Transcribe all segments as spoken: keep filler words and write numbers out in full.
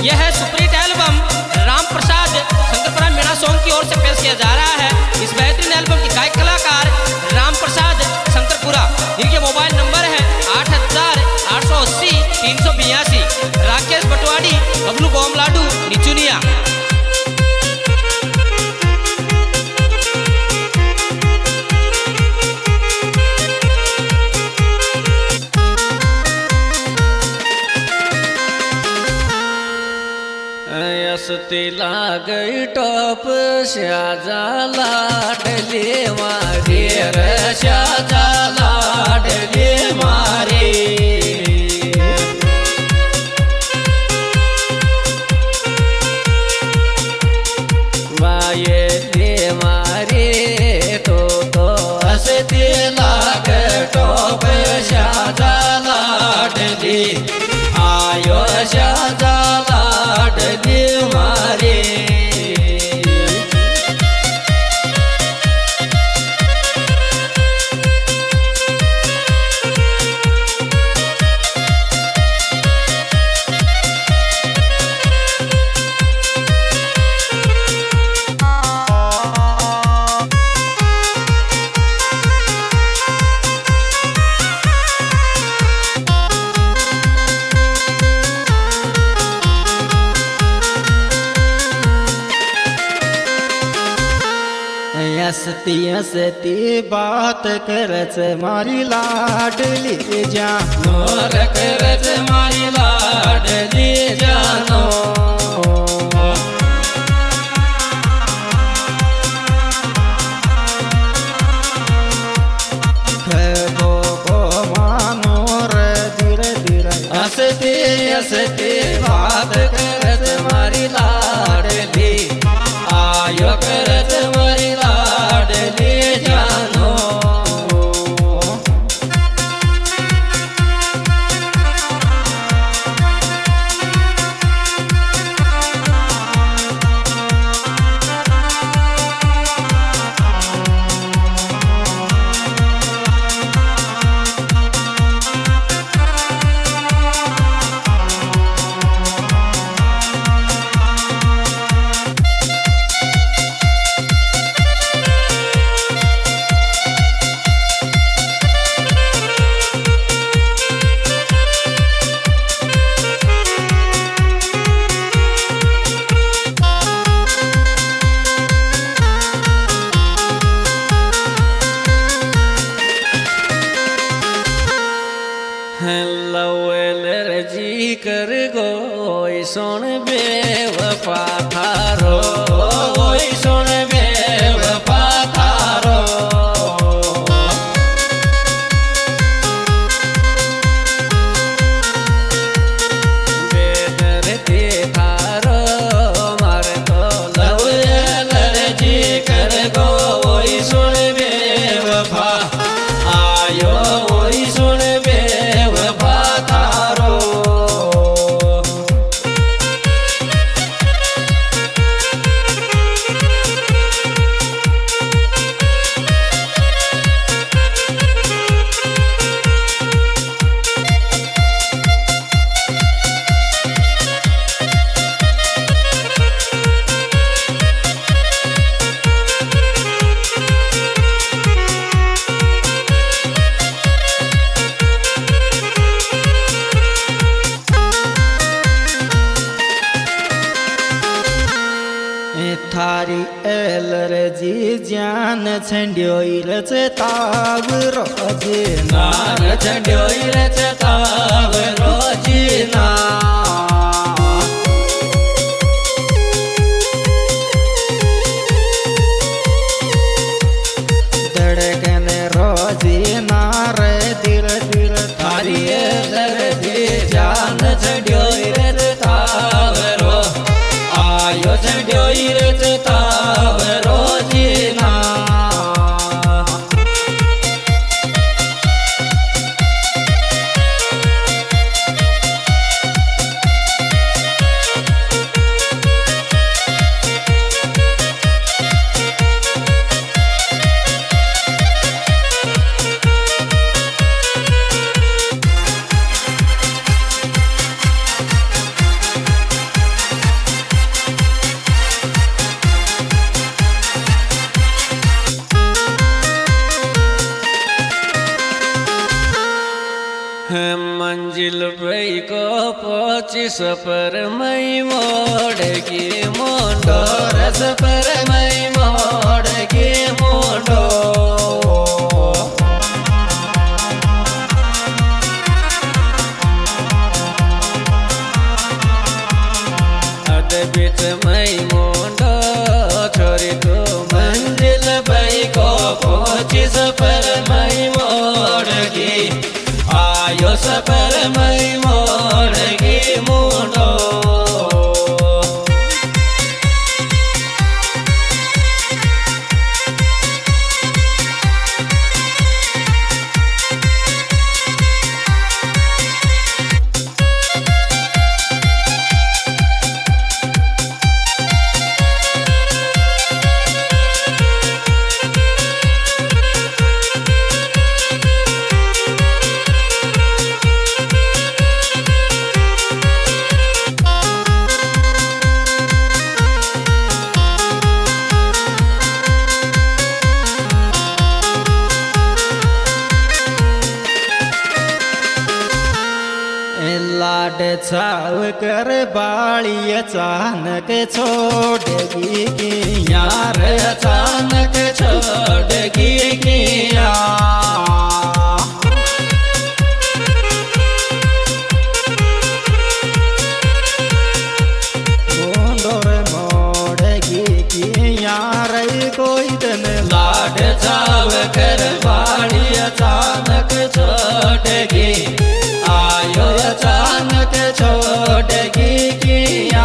यह है superhit album Ram Prasad Shankarpura Meena song की ओर से पेश किया जा रहा है। इस बेहतरीन एल्बम के गायक कलाकार राम प्रसाद शंकरपुरा, जिनके मोबाइल नंबर है आठ हजार आठ सौ अस्सी तीन सौ बयासी। राकेश बटवाड़ी, बबलू बोमलाडू, निचुनिया। असती लागई टॉप शाजा लाडली मारी रे शाजा लाडली मारी। माये ले मारी तो तो असती लाग टॉप शाजा लाडली आयो शाजा लाडली मारी। हसती हसती बात करच मारी लाडली जानो, मोर करच मारी लाडली जानो। खबो को मानो रे धीरे धीरे। हसती हसती बात करच मारी लाडली आयो करच मारी लाडली जानो। लवेल जी कर गोई सोन बेवफा थारो, गोई सोन बेवफा थारो। बेदर्दी थारो मारे तो लवेल जी कर गोई सोन बेवफा आयो गोई सोन बेवफा थारो। थारी एलर्जी जान छंड्योइरच ताव रोजीना, नान छंड्योइरच ताव रोजीना। धड़कन रोजीना रे धीरे धीरे। थारी एलर्जी जान छंड्योइरच ताव रो आयो छंड्योइरच ताव रोजीना। वही को पच्चीस पर मई मोड़गी मोंडो रस पर मई मोड़गी मोंडो अद बीच मई मोंडो छोरी तो मंजिल भाई को पच्चीस पर मई मोड़गी आयो सपर मई मोड़गी मोंडो लाड छाव कर बाली अचानक छोड़गी की यार अचानक छोड़गी किया मोंडोर मोड़गी की यार कोई दिन लाड छाव कर बाली अचानक छोड़गी आयो अचानक छोड़गी किया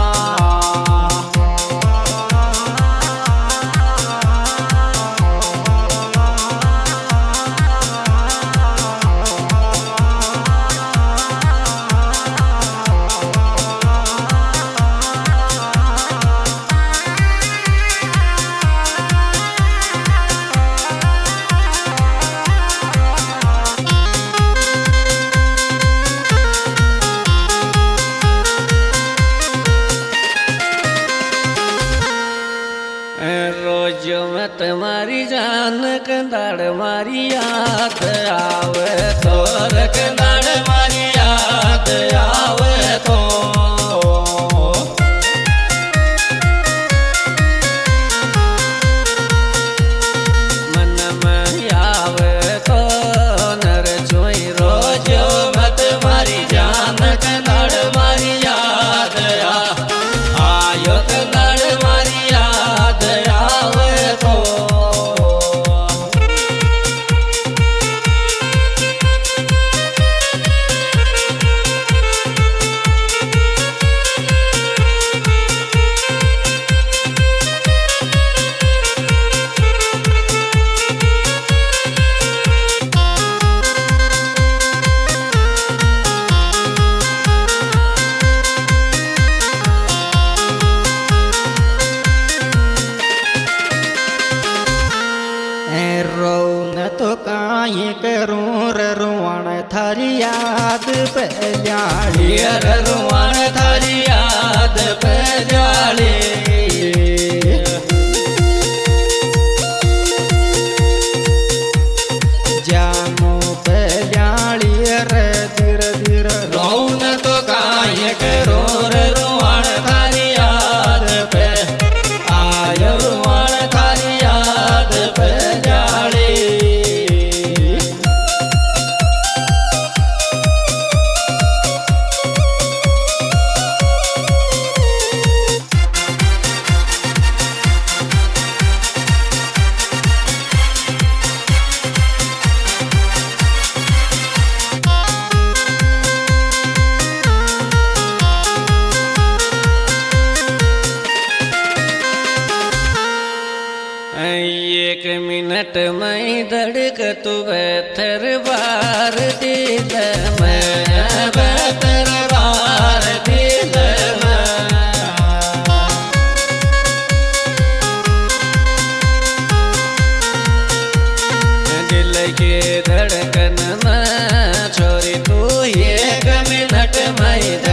रोज मत मारी जान कंदाड़ मारी याद आवे तो कंदाड़ मारी याद आवे तो मन में आवे तो नर जोई रोज मत मारी जान कंदाड़ मारी याद आयो कंदाड़ मारी याद आवे तो रोन तो काई करूं रुवाण थारी याद पहली रुवाण थारी याद पहली जामो पहली रे धीरे धीरे रोन तो काई करूं रुवाण थारी याद पे आयो रुवाण थारी याद पहली एक मिनट में धड़क तू बेहतर बार दिल में बेहतर बार दिल में दिल के धड़कन में छोरी तू एक मिनट में